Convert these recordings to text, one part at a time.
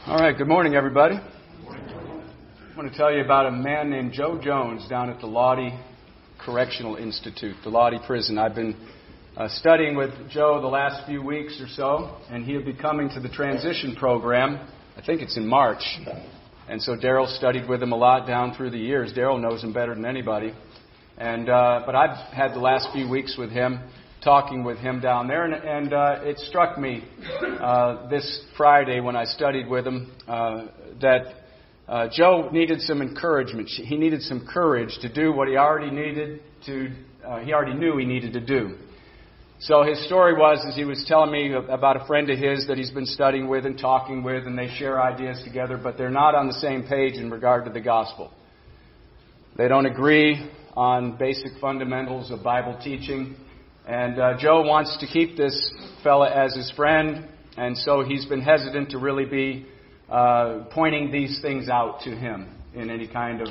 All right, good morning, everybody. I want to tell you about a man named Joe Jones down at the Lottie Correctional Institute, the Lottie Prison. I've been studying with Joe the last few weeks or so, and he'll be coming to the transition program. I think it's in March. And so Daryl studied with him a lot down through the years. Daryl knows him better than anybody. But I've had the last few weeks with him, talking with him down there, and it struck me this Friday when I studied with him that Joe needed some encouragement. He needed some courage to do what he already knew he needed to do. So his story was, as he was telling me about a friend of his that he's been studying with and talking with, and they share ideas together, but they're not on the same page in regard to the gospel. They don't agree on basic fundamentals of Bible teaching. And Joe wants to keep this fella as his friend, and so he's been hesitant to really be pointing these things out to him in any kind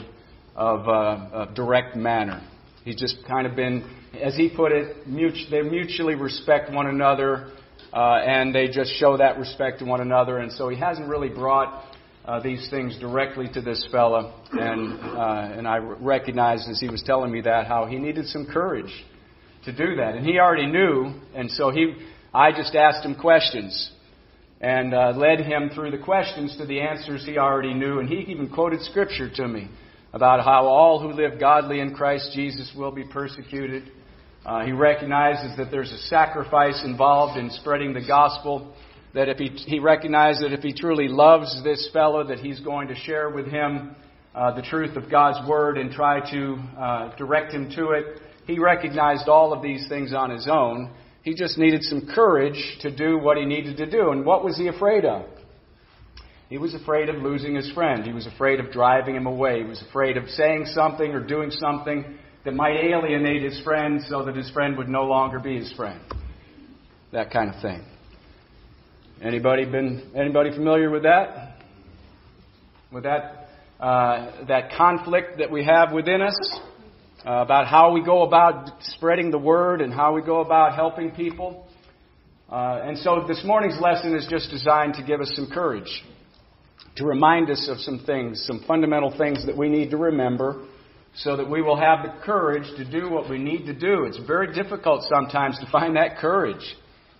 of direct manner. He's just kind of been, as he put it, they mutually respect one another, and they just show that respect to one another, and so he hasn't really brought these things directly to this fella, and I recognized as he was telling me that how he needed some courage to do that. And he already knew, and so I just asked him questions and led him through the questions to the answers he already knew. And he even quoted Scripture to me about how all who live godly in Christ Jesus will be persecuted. He recognizes that there's a sacrifice involved in spreading the gospel, that if he recognized that if he truly loves this fellow, that he's going to share with him the truth of God's Word and try to direct him to it. He recognized all of these things on his own. He just needed some courage to do what he needed to do. And what was he afraid of? He was afraid of losing his friend. He was afraid of driving him away. He was afraid of saying something or doing something that might alienate his friend so that his friend would no longer be his friend. That kind of thing. Anybody familiar with that? With that conflict that we have within us? About how we go about spreading the word and how we go about helping people. And so this morning's lesson is just designed to give us some courage, to remind us of some things, some fundamental things that we need to remember so that we will have the courage to do what we need to do. It's very difficult sometimes to find that courage,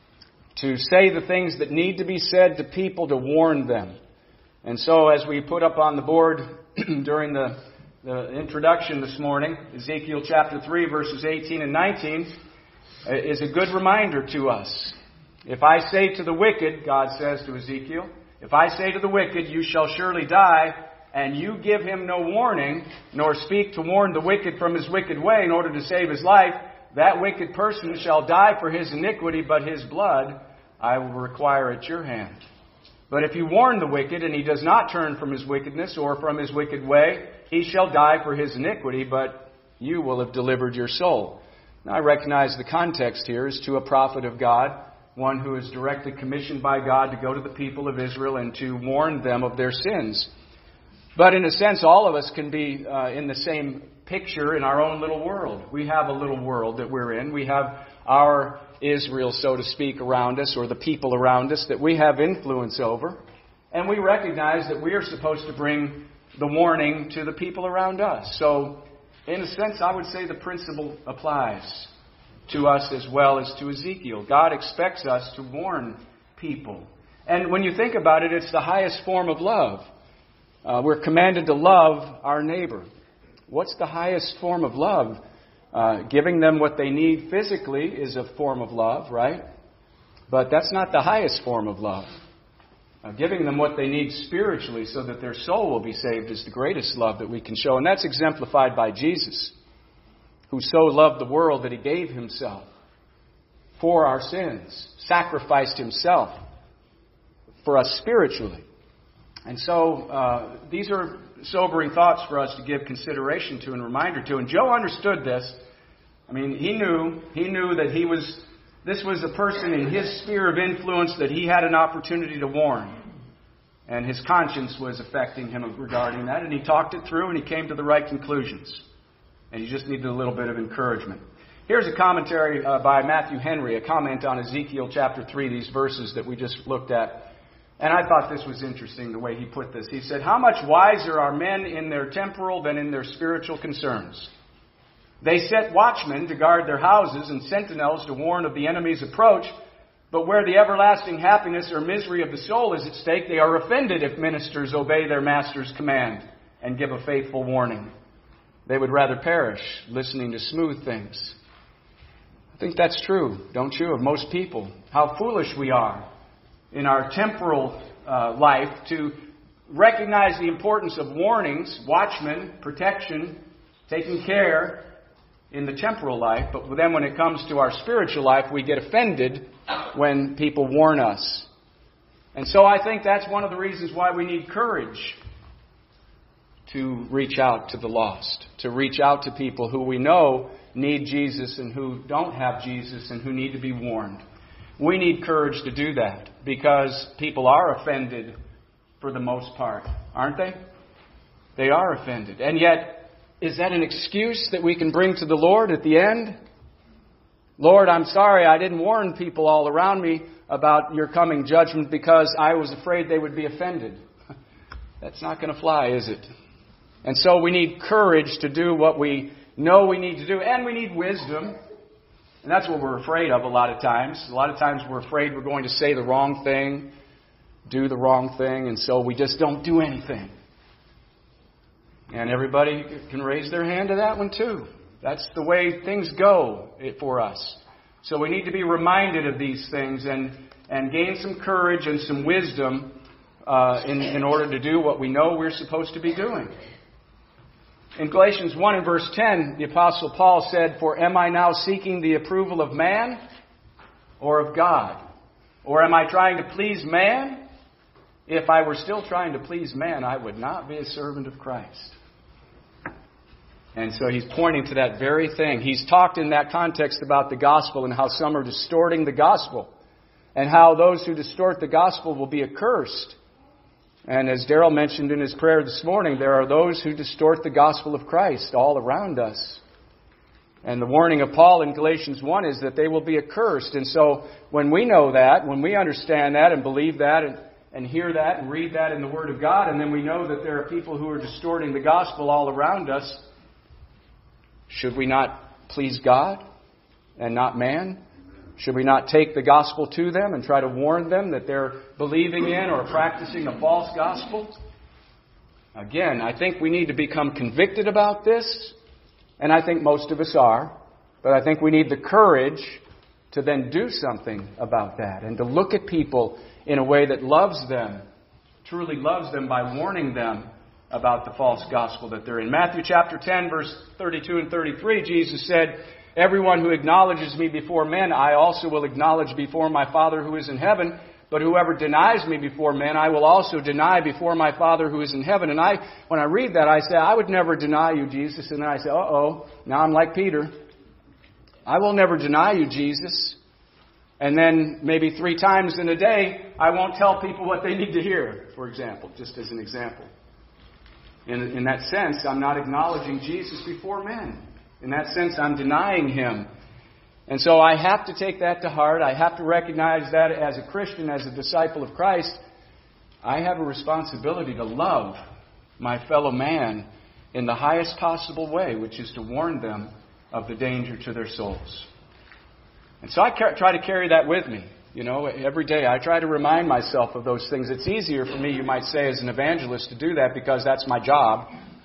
to say the things that need to be said to people, to warn them. And so as we put up on the board during the introduction this morning, Ezekiel chapter 3, verses 18 and 19, is a good reminder to us. If I say to the wicked, God says to Ezekiel, if I say to the wicked, you shall surely die, and you give him no warning, nor speak to warn the wicked from his wicked way in order to save his life, that wicked person shall die for his iniquity, but his blood I will require at your hand. But if you warn the wicked, and he does not turn from his wickedness or from his wicked way, he shall die for his iniquity, but you will have delivered your soul. Now I recognize the context here is to a prophet of God, one who is directly commissioned by God to go to the people of Israel and to warn them of their sins. But in a sense, all of us can be in the same picture in our own little world. We have a little world that we're in. We have our Israel, so to speak, around us, or the people around us that we have influence over. And we recognize that we are supposed to bring the warning to the people around us. So, in a sense, I would say the principle applies to us as well as to Ezekiel. God expects us to warn people. And when you think about it, it's the highest form of love. We're commanded to love our neighbor. What's the highest form of love? Giving them what they need physically is a form of love, right? But that's not the highest form of love. Giving them what they need spiritually so that their soul will be saved is the greatest love that we can show. And that's exemplified by Jesus, who so loved the world that he gave himself for our sins, sacrificed himself for us spiritually. And so these are sobering thoughts for us to give consideration to and reminder to. And Joe understood this. I mean, he knew that this was a person in his sphere of influence that he had an opportunity to warn. And his conscience was affecting him regarding that. And he talked it through and he came to the right conclusions. And he just needed a little bit of encouragement. Here's a commentary by Matthew Henry, a comment on Ezekiel chapter 3, these verses that we just looked at. And I thought this was interesting, the way he put this. He said, "How much wiser are men in their temporal than in their spiritual concerns? They set watchmen to guard their houses and sentinels to warn of the enemy's approach. But where the everlasting happiness or misery of the soul is at stake, they are offended if ministers obey their master's command and give a faithful warning. They would rather perish listening to smooth things." I think that's true, don't you, of most people. How foolish we are in our temporal life to recognize the importance of warnings, watchmen, protection, taking care in the temporal life. But then when it comes to our spiritual life, we get offended when people warn us. And so I think that's one of the reasons why we need courage to reach out to the lost, to reach out to people who we know need Jesus and who don't have Jesus and who need to be warned. We need courage to do that because people are offended for the most part, aren't they? They are offended. And yet, is that an excuse that we can bring to the Lord at the end? "Lord, I'm sorry I didn't warn people all around me about your coming judgment because I was afraid they would be offended." That's not going to fly, is it? And so we need courage to do what we know we need to do. And we need wisdom. And that's what we're afraid of a lot of times. A lot of times we're afraid we're going to say the wrong thing, do the wrong thing, and so we just don't do anything. And everybody can raise their hand to that one too. That's the way things go for us. So we need to be reminded of these things and gain some courage and some wisdom in order to do what we know we're supposed to be doing. In Galatians 1 and verse 10, the Apostle Paul said, "For am I now seeking the approval of man or of God? Or am I trying to please man? If I were still trying to please man, I would not be a servant of Christ." And so he's pointing to that very thing. He's talked in that context about the gospel and how some are distorting the gospel and how those who distort the gospel will be accursed. And as Darrell mentioned in his prayer this morning, there are those who distort the gospel of Christ all around us. And the warning of Paul in Galatians 1 is that they will be accursed. And so when we know that, when we understand that and believe that and hear that and read that in the Word of God, and then we know that there are people who are distorting the gospel all around us, should we not please God and not man? Should we not take the gospel to them and try to warn them that they're believing in or practicing a false gospel? Again, I think we need to become convicted about this, and I think most of us are, but I think we need the courage to then do something about that and to look at people in a way that loves them, truly loves them by warning them about the false gospel that they're in. Matthew chapter 10, verse 32 and 33, Jesus said, "Everyone who acknowledges me before men, I also will acknowledge before my Father who is in heaven. But whoever denies me before men, I will also deny before my Father who is in heaven." And when I read that, I say, I would never deny you, Jesus. And then I say, now I'm like Peter. I will never deny you, Jesus. And then maybe 3 times in a day, I won't tell people what they need to hear, for example, just as an example. In that sense, I'm not acknowledging Jesus before men. In that sense, I'm denying Him. And so I have to take that to heart. I have to recognize that as a Christian, as a disciple of Christ, I have a responsibility to love my fellow man in the highest possible way, which is to warn them of the danger to their souls. And so I try to carry that with me. Every day I try to remind myself of those things. It's easier for me, you might say, as an evangelist to do that because that's my job.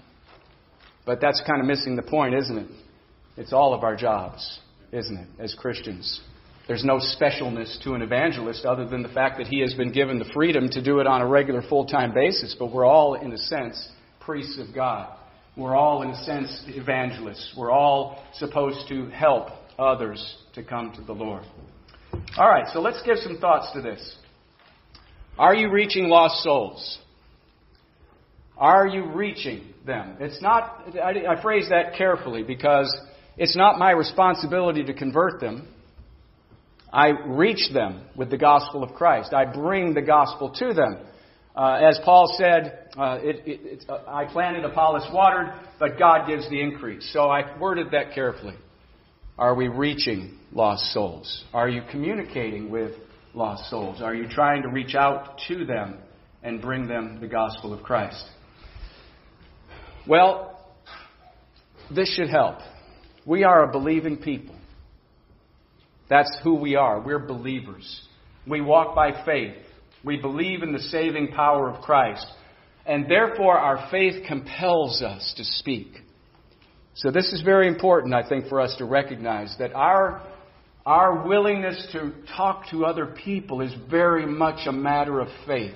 But that's kind of missing the point, isn't it? It's all of our jobs, isn't it, as Christians? There's no specialness to an evangelist other than the fact that he has been given the freedom to do it on a regular full-time basis. But we're all, in a sense, priests of God. We're all, in a sense, evangelists. We're all supposed to help others to come to the Lord. All right, so let's give some thoughts to this. Are you reaching lost souls? Are you reaching them? It's not, I phrase that carefully because it's not my responsibility to convert them. I reach them with the gospel of Christ. I bring the gospel to them. As Paul said, I planted, Apollos watered, but God gives the increase. So I worded that carefully. Are we reaching lost souls? Are you communicating with lost souls? Are you trying to reach out to them and bring them the gospel of Christ? Well, this should help. We are a believing people. That's who we are. We're believers. We walk by faith. We believe in the saving power of Christ. And therefore, our faith compels us to speak. So this is very important, I think, for us to recognize that our willingness to talk to other people is very much a matter of faith.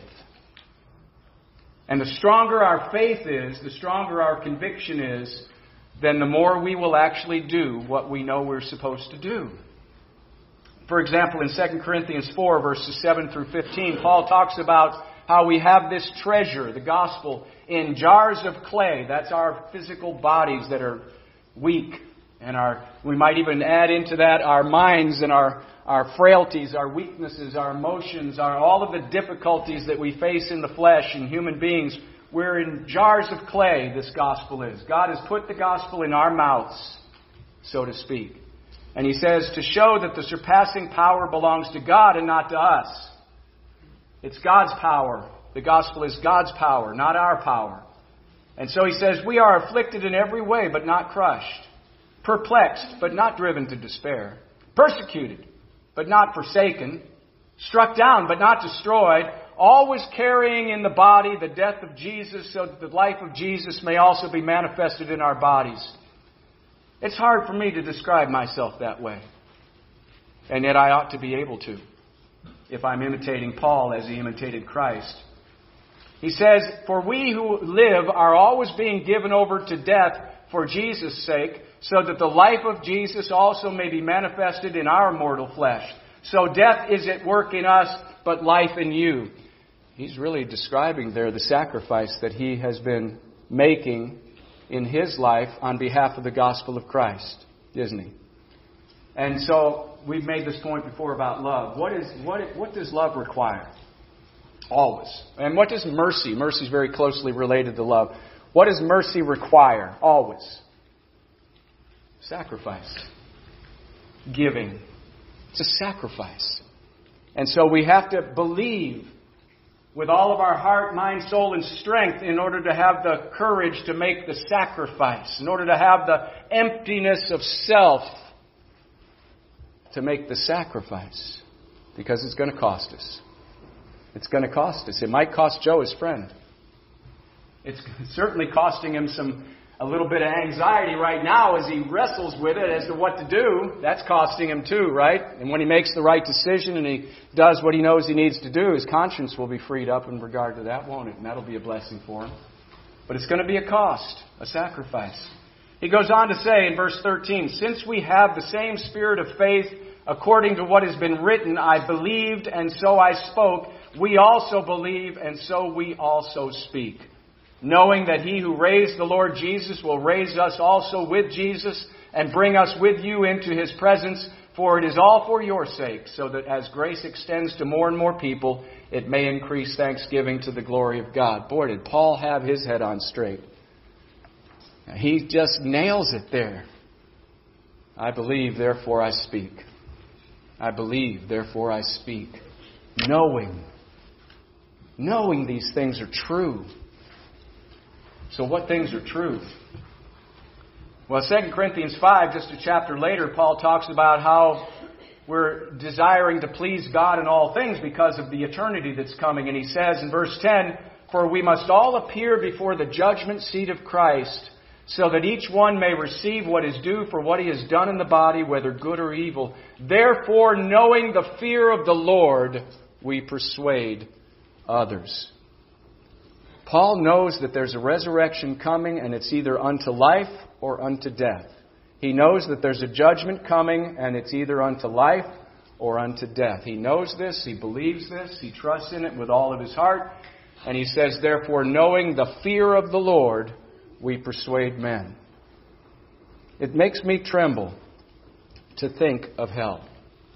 And the stronger our faith is, the stronger our conviction is, then the more we will actually do what we know we're supposed to do. For example, in 2 Corinthians 4, verses 7 through 15, Paul talks about how we have this treasure, the gospel, in jars of clay. That's our physical bodies that are weak. And we might even add into that our minds and our frailties, our weaknesses, our emotions, all of the difficulties that we face in the flesh and human beings. We're in jars of clay, this gospel is. God has put the gospel in our mouths, so to speak. And he says to show that the surpassing power belongs to God and not to us. It's God's power. The gospel is God's power, not our power. And so he says, we are afflicted in every way, but not crushed. Perplexed, but not driven to despair. Persecuted, but not forsaken. Struck down, but not destroyed. Always carrying in the body the death of Jesus, so that the life of Jesus may also be manifested in our bodies. It's hard for me to describe myself that way. And yet I ought to be able to, if I'm imitating Paul as he imitated Christ. He says, for we who live are always being given over to death for Jesus' sake, so that the life of Jesus also may be manifested in our mortal flesh. So death is at work in us, but life in you. He's really describing there the sacrifice that he has been making in his life on behalf of the gospel of Christ, isn't he? And so we've made this point before about love. What does love require? Always. And what does mercy? Mercy is very closely related to love. What does mercy require? Always. Sacrifice. Giving. It's a sacrifice. And so we have to believe with all of our heart, mind, soul, and strength in order to have the courage to make the sacrifice, in order to have the emptiness of self to make the sacrifice. Because it's going to cost us. It's going to cost us. It might cost Joe his friend. It's certainly costing him a little bit of anxiety right now as he wrestles with it as to what to do. That's costing him too, right? And when he makes the right decision and he does what he knows he needs to do, his conscience will be freed up in regard to that, won't it? And that'll be a blessing for him. But it's going to be a cost, a sacrifice. He goes on to say in verse 13, since we have the same spirit of faith, according to what has been written, I believed and so I spoke. We also believe and so we also speak. Knowing that he who raised the Lord Jesus will raise us also with Jesus and bring us with you into his presence. For it is all for your sake, so that as grace extends to more and more people, it may increase thanksgiving to the glory of God. Boy, did Paul have his head on straight. He just nails it there. I believe, therefore I speak. I believe, therefore I speak. Knowing these things are true. So what things are true? Well, 2 Corinthians 5, just a chapter later, Paul talks about how we're desiring to please God in all things because of the eternity that's coming. And he says in verse 10, for we must all appear before the judgment seat of Christ, so that each one may receive what is due for what he has done in the body, whether good or evil. Therefore, knowing the fear of the Lord, we persuade others. Paul knows that there's a resurrection coming, and it's either unto life or unto death. He knows that there's a judgment coming, and it's either unto life or unto death. He knows this, he believes this, he trusts in it with all of his heart. And he says, therefore, knowing the fear of the Lord, we persuade men. It makes me tremble to think of hell.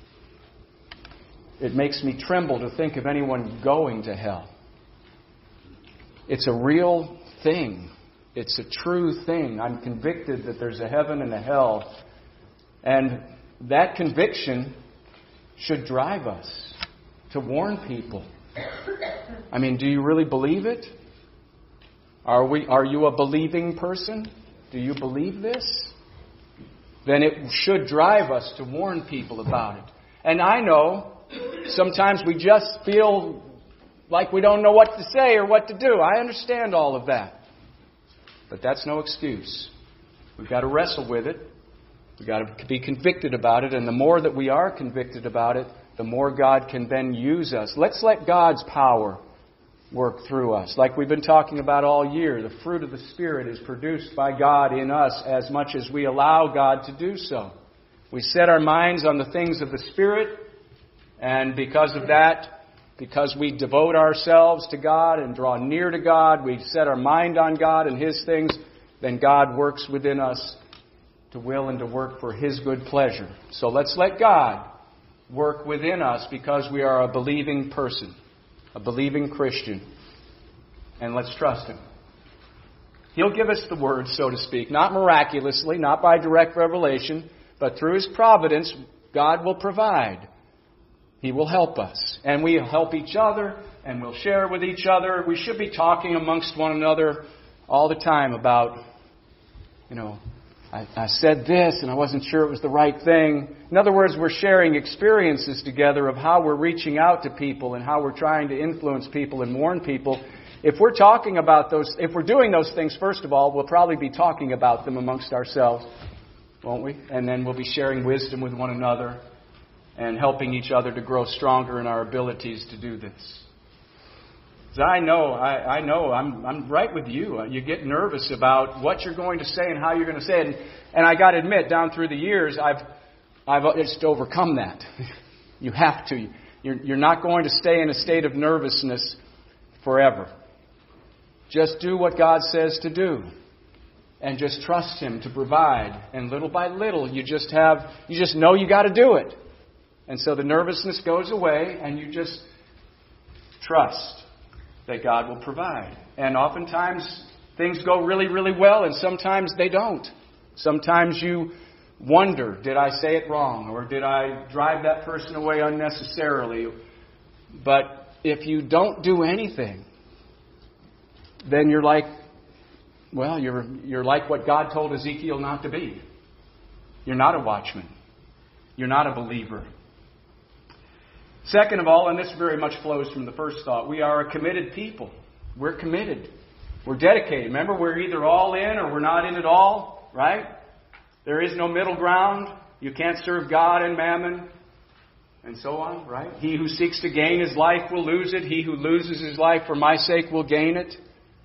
It makes me tremble to think of anyone going to hell. It's a real thing. It's a true thing. I'm convicted that there's a heaven and a hell. And that conviction should drive us. to warn people. I mean, do you really believe it? Are you a believing person? Do you believe this? Then it should drive us to warn people about it. And I know sometimes we just feel like we don't know what to say or what to do. I understand all of that. But that's no excuse. We've got to wrestle with it. We've got to be convicted about it. And the more that we are convicted about it, the more God can then use us. Let's let God's power work through us. Like we've been talking about all year, the fruit of the Spirit is produced by God in us as much as we allow God to do so. We set our minds on the things of the Spirit, and because of that, because we devote ourselves to God and draw near to God, we set our mind on God and His things, then God works within us to will and to work for His good pleasure. So let's let God work within us because we are a believing person, a believing Christian. And let's trust Him. He'll give us the word, so to speak, not miraculously, not by direct revelation, but through His providence, God will provide. He will help us. And we'll help each other, and we'll share with each other. We should be talking amongst one another all the time about, I said this and I wasn't sure it was the right thing. In other words, we're sharing experiences together of how we're reaching out to people and how we're trying to influence people and warn people. If we're talking about if we're doing those things, first of all, we'll probably be talking about them amongst ourselves, won't we? And then we'll be sharing wisdom with one another and helping each other to grow stronger in our abilities to do this. I know, I'm right with you. You get nervous about what you're going to say and how you're going to say it. And I got to admit, down through the years, I've just overcome that. You have to. You're not going to stay in a state of nervousness forever. Just do what God says to do. And just trust Him to provide. And little by little, you just know you got to do it. And so the nervousness goes away and you just trust that God will provide. And oftentimes things go really, really well, and sometimes they don't. Sometimes you wonder, did I say it wrong? Or did I drive that person away unnecessarily? But if you don't do anything, then you're like, you're like what God told Ezekiel not to be. You're not a watchman. You're not a believer. Second of all, and this very much flows from the first thought, we are a committed people. We're committed. We're dedicated. Remember, we're either all in or we're not in at all, right? There is no middle ground. You can't serve God and mammon, and so on, right? He who seeks to gain his life will lose it. He who loses his life for my sake will gain it.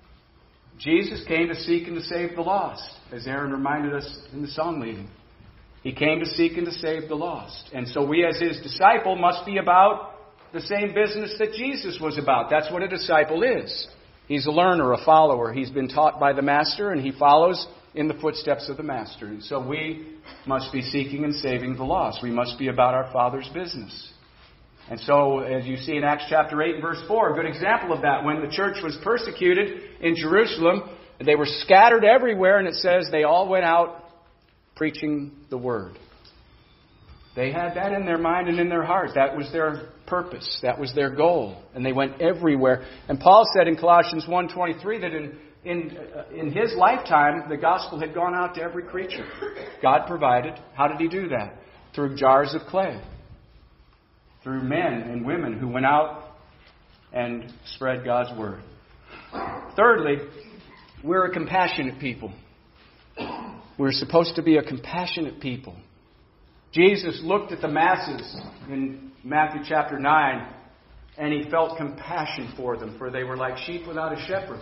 Jesus came to seek and to save the lost, as Aaron reminded us in the song leading. He came to seek and to save the lost. And so we as His disciple must be about the same business that Jesus was about. That's what a disciple is. He's a learner, a follower. He's been taught by the Master and he follows in the footsteps of the Master. And so we must be seeking and saving the lost. We must be about our Father's business. And so, as you see in Acts chapter 8 and verse 4, a good example of that, when the church was persecuted in Jerusalem, they were scattered everywhere, and it says they all went out preaching the Word. They had that in their mind and in their heart. That was their purpose. That was their goal. And they went everywhere. And Paul said in Colossians 1:23 that in his lifetime, the gospel had gone out to every creature. God provided. How did He do that? Through jars of clay. Through men and women who went out and spread God's Word. Thirdly, we're a compassionate people. We're supposed to be a compassionate people. Jesus looked at the masses in Matthew chapter 9, and He felt compassion for them, for they were like sheep without a shepherd.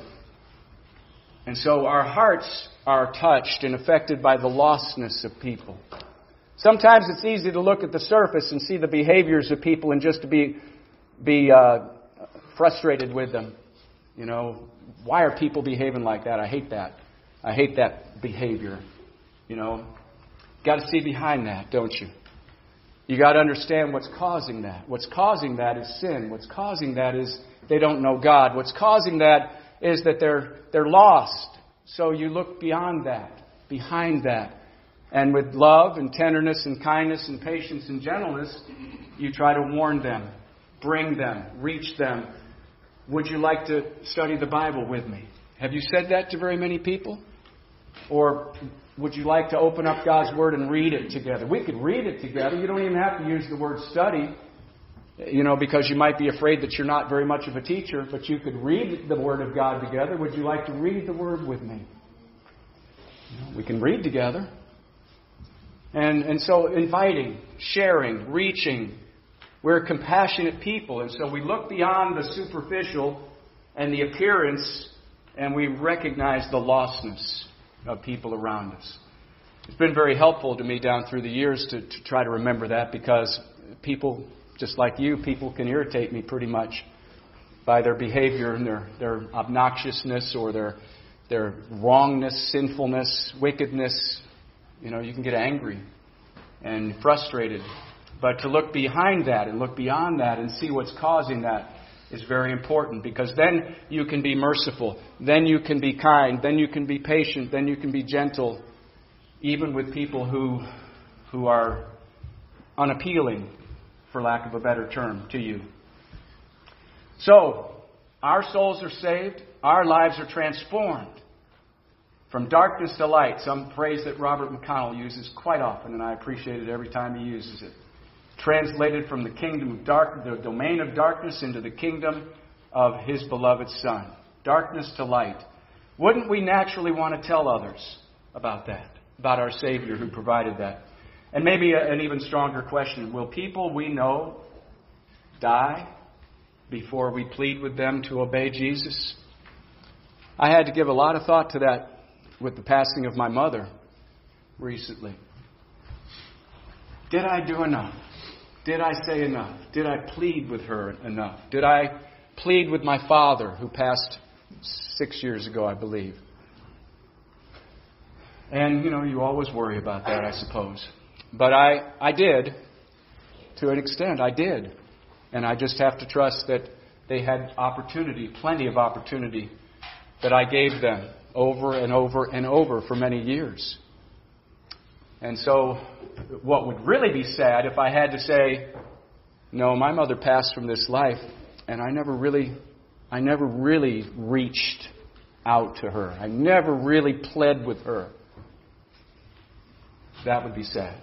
And so our hearts are touched and affected by the lostness of people. Sometimes it's easy to look at the surface and see the behaviors of people and just to be frustrated with them. Why are people behaving like that? I hate that. I hate that behavior. Got to see behind that, don't you? You got to understand what's causing that. What's causing that is sin. What's causing that is they don't know God. What's causing that is that they're lost. So you look beyond that, behind that. And with love and tenderness and kindness and patience and gentleness, you try to warn them. bring them, reach them. Would you like to study the Bible with me? Have you said that to very many people? Or would you like to open up God's Word and read it together? We could read it together. You don't even have to use the word study, because you might be afraid that you're not very much of a teacher, but you could read the Word of God together. Would you like to read the Word with me? We can read together. And so inviting, sharing, reaching. We're compassionate people, and so we look beyond the superficial and the appearance, and we recognize the lostness of people around us. It's been very helpful to me down through the years to try to remember that, because people, just like you, people can irritate me pretty much by their behavior and their obnoxiousness or their wrongness, sinfulness, wickedness. You can get angry and frustrated. But to look behind that and look beyond that and see what's causing that is very important, because then you can be merciful, then you can be kind, then you can be patient, then you can be gentle, even with people who are unappealing, for lack of a better term, to you. So, our souls are saved, our lives are transformed from darkness to light, some phrase that Robert McConnell uses quite often, and I appreciate it every time he uses it. Translated from the kingdom of the domain of darkness into the kingdom of His beloved Son. Darkness to light. Wouldn't we naturally want to tell others about that? About our Savior who provided that? And maybe an even stronger question. Will people we know die before we plead with them to obey Jesus? I had to give a lot of thought to that with the passing of my mother recently. Did I do enough? Did I say enough? Did I plead with her enough? Did I plead with my father, who passed 6 years ago, I believe? And, you always worry about that, I suppose. But I did, to an extent, I did. And I just have to trust that they had opportunity, plenty of opportunity, that I gave them over and over and over for many years. And so, what would really be sad if I had to say, no, my mother passed from this life, and I never really reached out to her. I never really pled with her. That would be sad.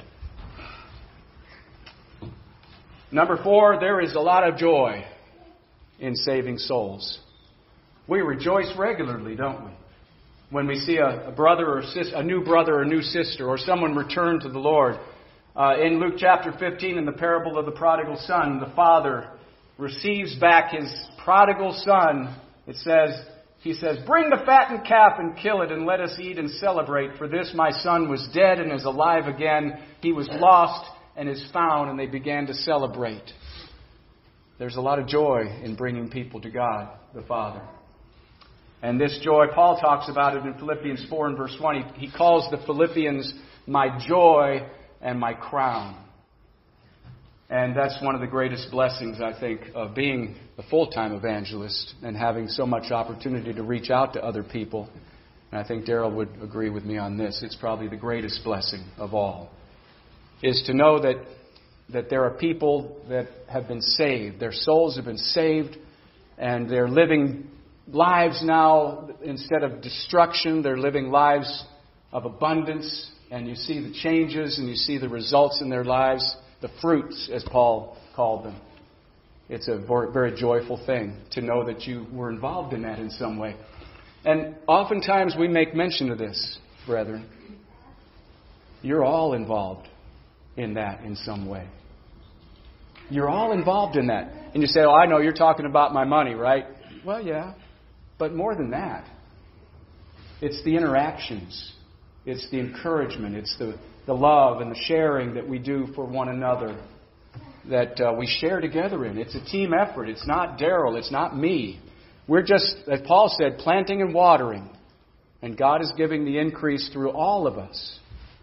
Number 4, there is a lot of joy in saving souls. We rejoice regularly, don't we? When we see a brother or a new brother or new sister, or someone return to the Lord. In Luke chapter 15, in the parable of the prodigal son, the father receives back his prodigal son. He says, "Bring the fattened calf and kill it, and let us eat and celebrate. For this my son was dead and is alive again. He was lost and is found." And they began to celebrate. There's a lot of joy in bringing people to God, the Father. And this joy, Paul talks about it in Philippians 4 and verse 1. He calls the Philippians my joy and my crown. And that's one of the greatest blessings, I think, of being a full-time evangelist and having so much opportunity to reach out to other people. And I think Darrell would agree with me on this. It's probably the greatest blessing of all, is to know that there are people that have been saved. Their souls have been saved, and they're living lives now, instead of destruction, they're living lives of abundance. And you see the changes and you see the results in their lives, the fruits, as Paul called them. It's a very joyful thing to know that you were involved in that in some way. And oftentimes we make mention of this, brethren. You're all involved in that in some way. You're all involved in that. And you say, "Oh, I know you're talking about my money, right?" Well, yeah. But more than that, it's the interactions, it's the encouragement, it's the love and the sharing that we do for one another, that we share together in. It's a team effort. It's not Darrell, it's not me. We're just, as Paul said, planting and watering, and God is giving the increase through all of us.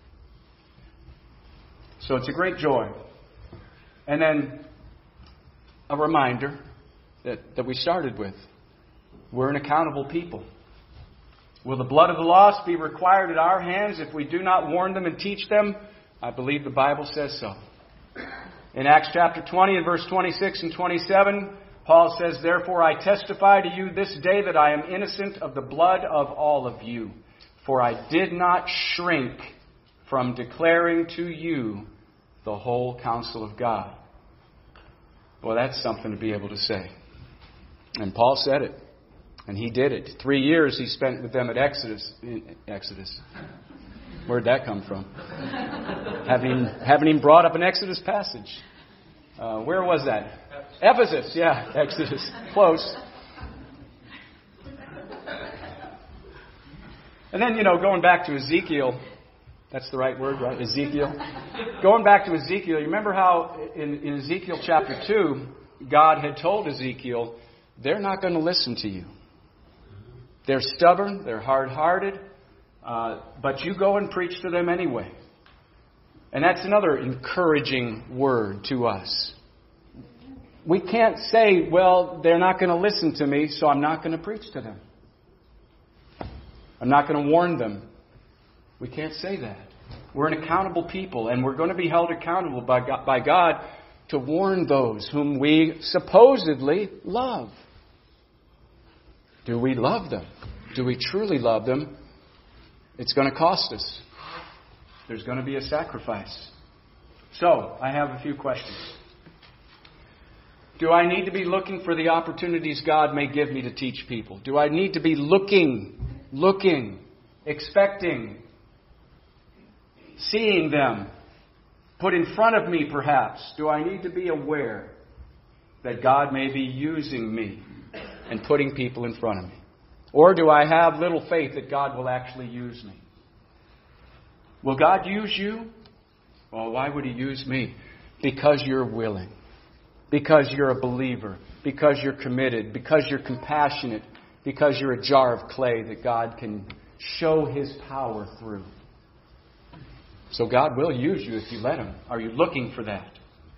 So it's a great joy. And then a reminder that we started with. We're an accountable people. Will the blood of the lost be required at our hands if we do not warn them and teach them? I believe the Bible says so. In Acts chapter 20 and verse 26 and 27, Paul says, "Therefore I testify to you this day that I am innocent of the blood of all of you. For I did not shrink from declaring to you the whole counsel of God." Well, that's something to be able to say. And Paul said it. And he did it. 3 years he spent with them at Exodus. Where'd that come from? Haven't even brought up an Exodus passage. Where was that? Ephesus. Yeah, Exodus. Close. And then, going back to Ezekiel. That's the right word, right? Ezekiel. Going back to Ezekiel, you remember how in Ezekiel chapter 2, God had told Ezekiel, they're not going to listen to you. They're stubborn, they're hard-hearted, but you go and preach to them anyway. And that's another encouraging word to us. We can't say, well, they're not going to listen to me, so I'm not going to preach to them. I'm not going to warn them. We can't say that. We're an accountable people, and we're going to be held accountable by God to warn those whom we supposedly love. Do we love them? Do we truly love them? It's going to cost us. There's going to be a sacrifice. So, I have a few questions. Do I need to be looking for the opportunities God may give me to teach people? Do I need to be looking, expecting, seeing them put in front of me perhaps? Do I need to be aware that God may be using me and putting people in front of me? Or do I have little faith that God will actually use me? Will God use you? Well, why would He use me? Because you're willing. Because you're a believer. Because you're committed. Because you're compassionate. Because you're a jar of clay that God can show His power through. So God will use you if you let Him. Are you looking for that?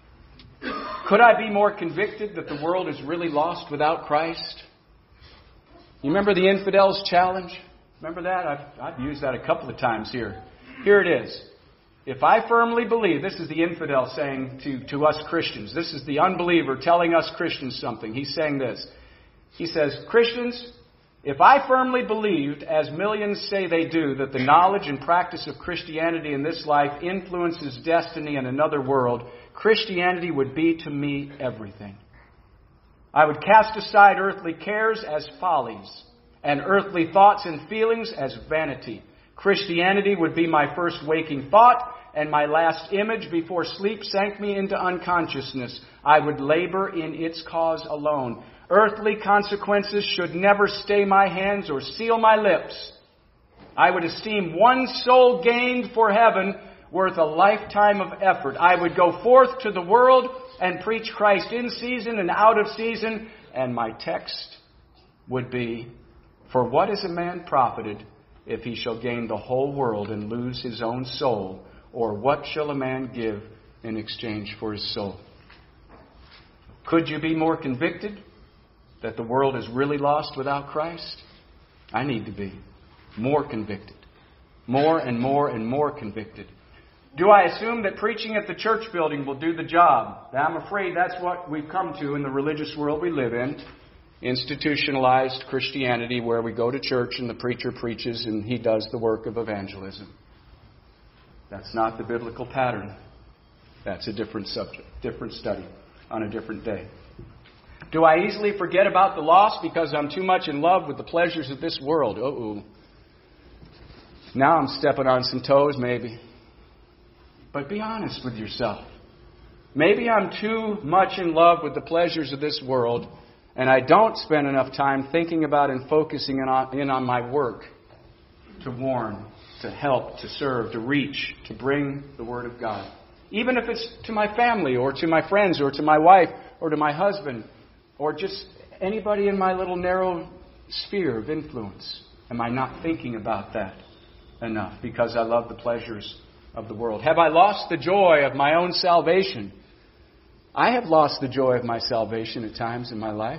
Could I be more convicted that the world is really lost without Christ? You remember the infidel's challenge? Remember that? I've used that a couple of times here. Here it is. If I firmly believe, this is the infidel saying to us Christians. This is the unbeliever telling us Christians something. He's saying this. He says, Christians, if I firmly believed, as millions say they do, that the knowledge and practice of Christianity in this life influences destiny in another world, Christianity would be to me everything. I would cast aside earthly cares as follies, and earthly thoughts and feelings as vanity. Christianity would be my first waking thought, and my last image before sleep sank me into unconsciousness. I would labor in its cause alone. Earthly consequences should never stay my hands or seal my lips. I would esteem one soul gained for heaven worth a lifetime of effort. I would go forth to the world and preach Christ in season and out of season. And my text would be, for what is a man profited if he shall gain the whole world and lose his own soul? Or what shall a man give in exchange for his soul? Could you be more convicted that the world is really lost without Christ? I need to be more convicted. More and more and more convicted. Do I assume that preaching at the church building will do the job? I'm afraid that's what we've come to in the religious world we live in. Institutionalized Christianity, where we go to church and the preacher preaches and he does the work of evangelism. That's not the biblical pattern. That's a different subject, different study on a different day. Do I easily forget about the lost because I'm too much in love with the pleasures of this world? Uh-oh. Now I'm stepping on some toes, maybe. But be honest with yourself. Maybe I'm too much in love with the pleasures of this world, and I don't spend enough time thinking about and focusing in on my work to warn, to help, to serve, to reach, to bring the Word of God. Even if it's to my family or to my friends or to my wife or to my husband or just anybody in my little narrow sphere of influence. Am I not thinking about that enough because I love the pleasures of the world? Have I lost the joy of my own salvation? I have lost the joy of my salvation at times in my life.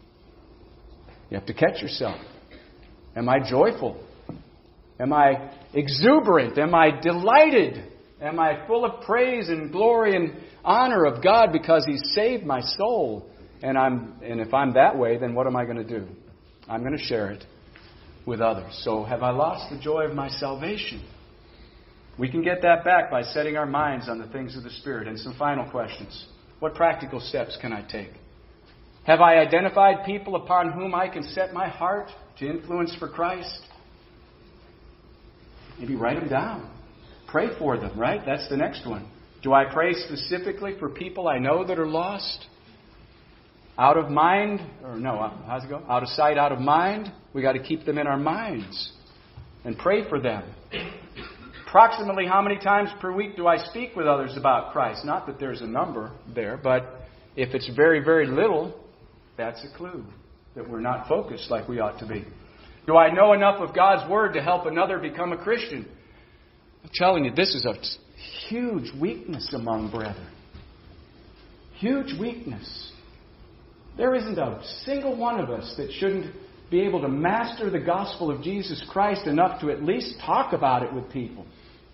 You have to catch yourself. Am I joyful? Am I exuberant? Am I delighted? Am I full of praise and glory and honor of God because He saved my soul? And if I'm that way, then what am I going to do? I'm going to share it with others. So have I lost the joy of my salvation? We can get that back by setting our minds on the things of the Spirit. And some final questions. What practical steps can I take? Have I identified people upon whom I can set my heart to influence for Christ? Maybe write them down. Pray for them, right? That's the next one. Do I pray specifically for people I know that are lost? Out of mind, or no, how's it go? Out of sight, out of mind. We got to keep them in our minds and pray for them. Approximately how many times per week do I speak with others about Christ? Not that there's a number there, but if it's very, very little, that's a clue that we're not focused like we ought to be. Do I know enough of God's Word to help another become a Christian? I'm telling you, this is a huge weakness among brethren. Huge weakness. There isn't a single one of us that shouldn't be able to master the gospel of Jesus Christ enough to at least talk about it with people.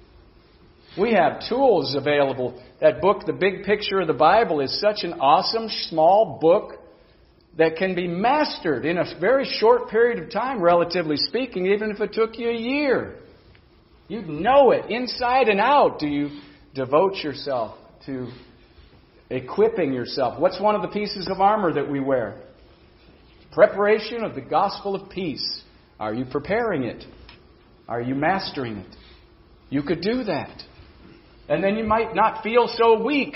We have tools available. That book, The Big Picture of the Bible, is such an awesome, small book that can be mastered in a very short period of time, relatively speaking, even if it took you a year. You'd know it inside and out. Do you devote yourself to equipping yourself? What's one of the pieces of armor that we wear? Preparation of the gospel of peace. Are you preparing it? Are you mastering it? You could do that. And then you might not feel so weak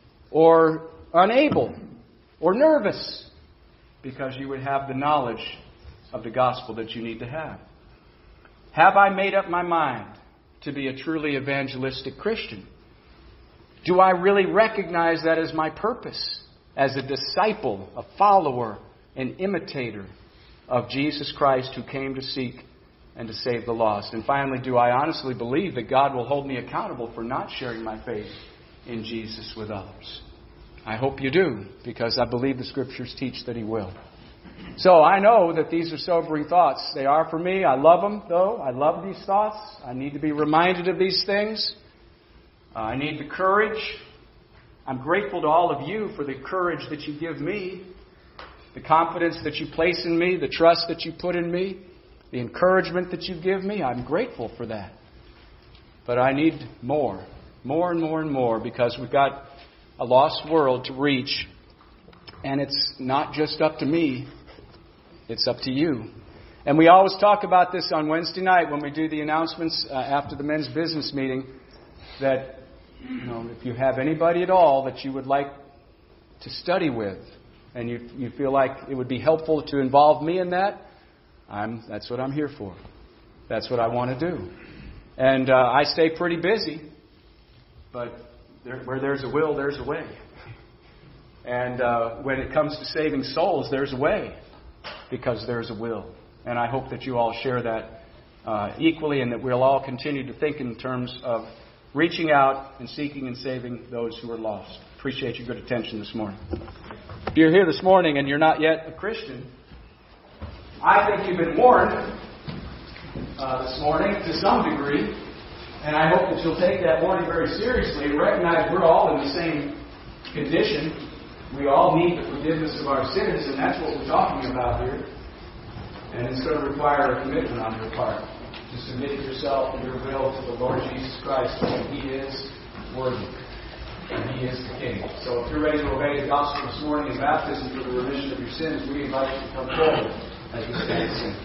or unable or nervous because you would have the knowledge of the gospel that you need to have. Have I made up my mind to be a truly evangelistic Christian? Do I really recognize that as my purpose? As a disciple, a follower, an imitator of Jesus Christ who came to seek and to save the lost? And finally, do I honestly believe that God will hold me accountable for not sharing my faith in Jesus with others? I hope you do, because I believe the Scriptures teach that He will. So I know that these are sobering thoughts. They are for me. I love them, though. I love these thoughts. I need to be reminded of these things. I need the courage. I'm grateful to all of you for the courage that you give me, the confidence that you place in me, the trust that you put in me, the encouragement that you give me. I'm grateful for that. But I need more and more and more, because we've got a lost world to reach. And it's not just up to me. It's up to you. And we always talk about this on Wednesday night when we do the announcements after the men's business meeting, that if you have anybody at all that you would like to study with, and you feel like it would be helpful to involve me in that, that's what I'm here for. That's what I want to do. And I stay pretty busy, but where there's a will, there's a way. And when it comes to saving souls, there's a way, because there's a will. And I hope that you all share that equally, and that we'll all continue to think in terms of reaching out and seeking and saving those who are lost. Appreciate your good attention this morning. If you're here this morning and you're not yet a Christian, I think you've been warned this morning to some degree, and I hope that you'll take that warning very seriously and recognize we're all in the same condition. We all need the forgiveness of our sins, and that's what we're talking about here. And it's going to require a commitment on your part to submit yourself and your will to the Lord Jesus Christ, and He is worthy, and He is the King. So if you're ready to obey the gospel this morning in baptism for the remission of your sins, we invite you to come forward as we stand and sing.